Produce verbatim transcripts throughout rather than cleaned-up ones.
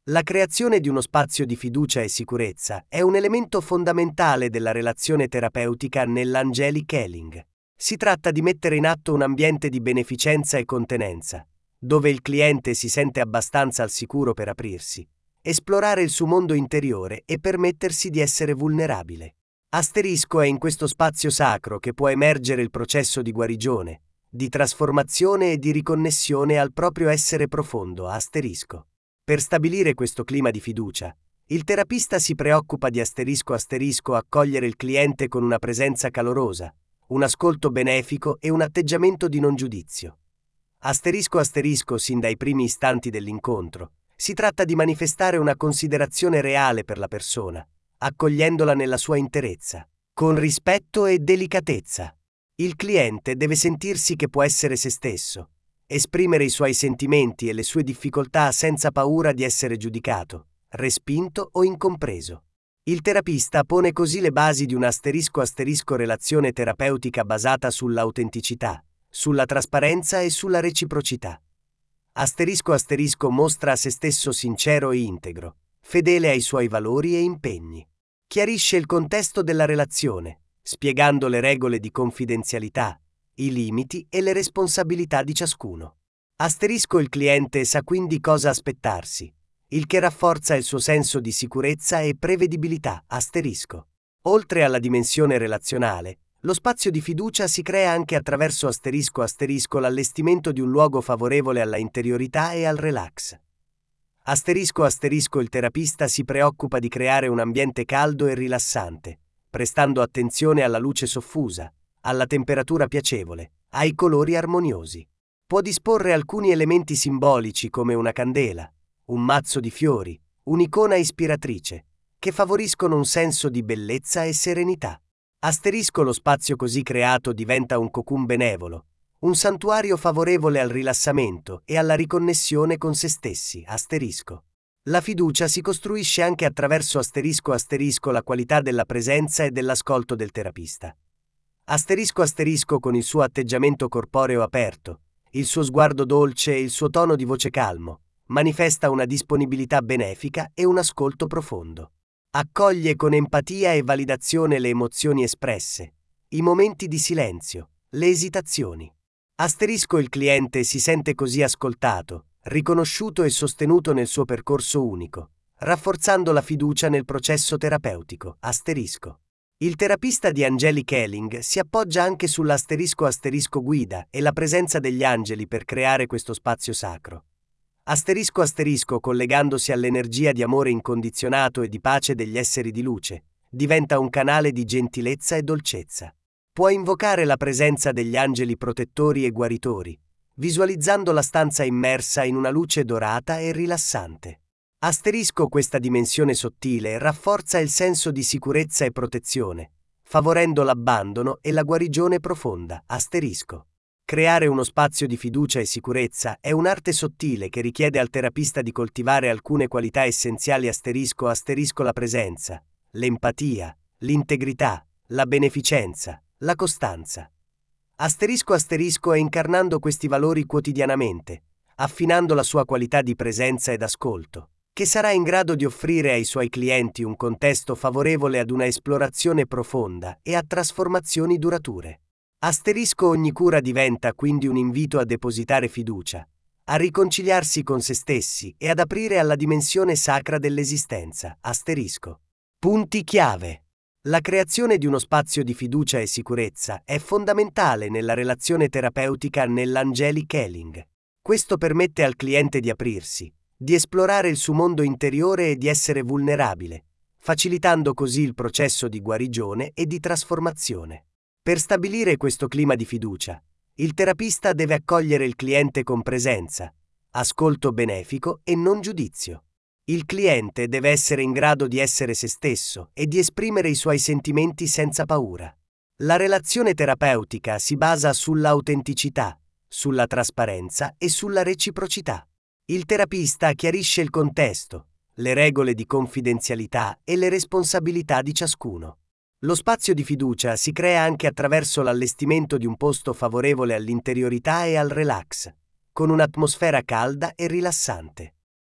La creazione di uno spazio di fiducia e sicurezza è un elemento fondamentale della relazione terapeutica nell'Angelic Healing. Si tratta di mettere in atto un ambiente di beneficenza e contenenza, dove il cliente si sente abbastanza al sicuro per aprirsi, esplorare il suo mondo interiore e permettersi di essere vulnerabile. Asterisco è in questo spazio sacro che può emergere il processo di guarigione, di trasformazione e di riconnessione al proprio essere profondo. Asterisco. Per stabilire questo clima di fiducia, il terapista si preoccupa di asterisco asterisco accogliere il cliente con una presenza calorosa, un ascolto benefico e un atteggiamento di non giudizio. Asterisco asterisco sin dai primi istanti dell'incontro, si tratta di manifestare una considerazione reale per la persona, accogliendola nella sua interezza, con rispetto e delicatezza. Il cliente deve sentirsi che può essere se stesso, esprimere i suoi sentimenti e le sue difficoltà senza paura di essere giudicato, respinto o incompreso. Il terapista pone così le basi di una asterisco asterisco relazione terapeutica basata sull'autenticità, sulla trasparenza e sulla reciprocità. Asterisco asterisco mostra a se stesso sincero e integro, fedele ai suoi valori e impegni. Chiarisce il contesto della relazione, spiegando le regole di confidenzialità, i limiti e le responsabilità di ciascuno. Asterisco il cliente sa quindi cosa aspettarsi, il che rafforza il suo senso di sicurezza e prevedibilità. Asterisco. Oltre alla dimensione relazionale, lo spazio di fiducia si crea anche attraverso asterisco asterisco l'allestimento di un luogo favorevole alla interiorità e al relax. Asterisco asterisco il terapista si preoccupa di creare un ambiente caldo e rilassante, prestando attenzione alla luce soffusa, alla temperatura piacevole, ai colori armoniosi. Può disporre alcuni elementi simbolici come una candela, un mazzo di fiori, un'icona ispiratrice, che favoriscono un senso di bellezza e serenità. Asterisco lo spazio così creato diventa un cocoon benevolo, un santuario favorevole al rilassamento e alla riconnessione con se stessi. Asterisco. La fiducia si costruisce anche attraverso asterisco asterisco la qualità della presenza e dell'ascolto del terapista. Asterisco asterisco con il suo atteggiamento corporeo aperto, il suo sguardo dolce e il suo tono di voce calmo, manifesta una disponibilità benefica e un ascolto profondo. Accoglie con empatia e validazione le emozioni espresse, i momenti di silenzio, le esitazioni. Asterisco il cliente si sente così ascoltato, riconosciuto e sostenuto nel suo percorso unico, rafforzando la fiducia nel processo terapeutico. Asterisco. Il terapista di Angelic Healing si appoggia anche sull'asterisco asterisco guida e la presenza degli angeli per creare questo spazio sacro. Asterisco asterisco collegandosi all'energia di amore incondizionato e di pace degli esseri di luce, diventa un canale di gentilezza e dolcezza. Può invocare la presenza degli angeli protettori e guaritori, visualizzando la stanza immersa in una luce dorata e rilassante. Asterisco questa dimensione sottile rafforza il senso di sicurezza e protezione, favorendo l'abbandono e la guarigione profonda. Asterisco. Creare uno spazio di fiducia e sicurezza è un'arte sottile che richiede al terapista di coltivare alcune qualità essenziali. Asterisco asterisco la presenza, l'empatia, l'integrità, la beneficenza, la costanza. Asterisco asterisco è incarnando questi valori quotidianamente, affinando la sua qualità di presenza ed ascolto, che sarà in grado di offrire ai suoi clienti un contesto favorevole ad una esplorazione profonda e a trasformazioni durature. Asterisco ogni cura diventa quindi un invito a depositare fiducia, a riconciliarsi con se stessi e ad aprire alla dimensione sacra dell'esistenza. Asterisco. Punti chiave. La creazione di uno spazio di fiducia e sicurezza è fondamentale nella relazione terapeutica nell'Angelic Healing. Questo permette al cliente di aprirsi, di esplorare il suo mondo interiore e di essere vulnerabile, facilitando così il processo di guarigione e di trasformazione. Per stabilire questo clima di fiducia, il terapista deve accogliere il cliente con presenza, ascolto benefico e non giudizio. Il cliente deve essere in grado di essere se stesso e di esprimere i suoi sentimenti senza paura. La relazione terapeutica si basa sull'autenticità, sulla trasparenza e sulla reciprocità. Il terapista chiarisce il contesto, le regole di confidenzialità e le responsabilità di ciascuno. Lo spazio di fiducia si crea anche attraverso l'allestimento di un posto favorevole all'interiorità e al relax, con un'atmosfera calda e rilassante.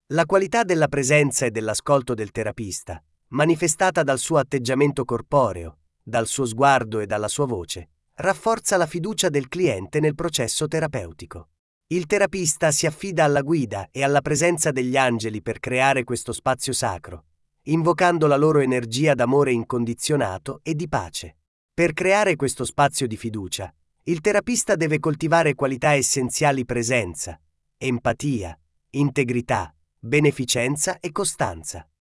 La qualità della presenza e dell'ascolto del terapista, manifestata dal suo atteggiamento corporeo, dal suo sguardo e dalla sua voce, rafforza la fiducia del cliente nel processo terapeutico. Il terapista si affida alla guida e alla presenza degli angeli per creare questo spazio sacro, invocando la loro energia d'amore incondizionato e di pace. Per creare questo spazio di fiducia, il terapista deve coltivare qualità essenziali: presenza, empatia, integrità, beneficenza e costanza.